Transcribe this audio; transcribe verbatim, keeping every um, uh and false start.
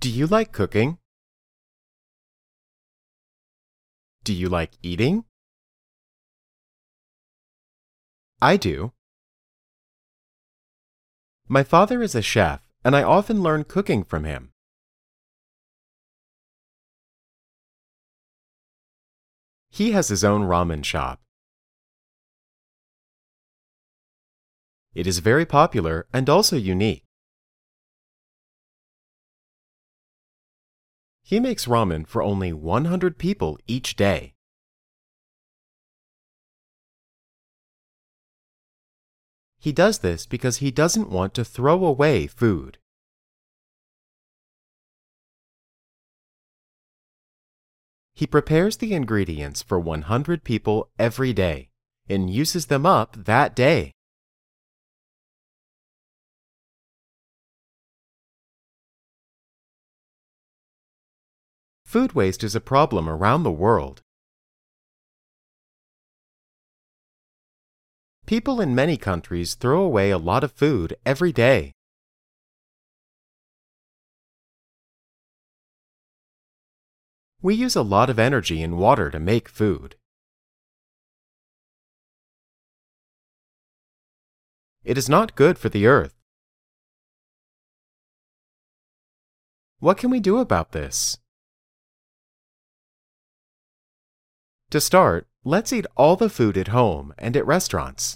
Do you like cooking? Do you like eating? I do. My father is a chef, and I often learn cooking from him. He has his own ramen shop. It is very popular and also unique. He makes ramen for only one hundred people each day. He does this because he doesn't want to throw away food. He prepares the ingredients for one hundred people every day and uses them up that day. Food waste is a problem around the world. People in many countries throw away a lot of food every day. We use a lot of energy and water to make food. It is not good for the earth. What can we do about this? To start, let's eat all the food at home and at restaurants.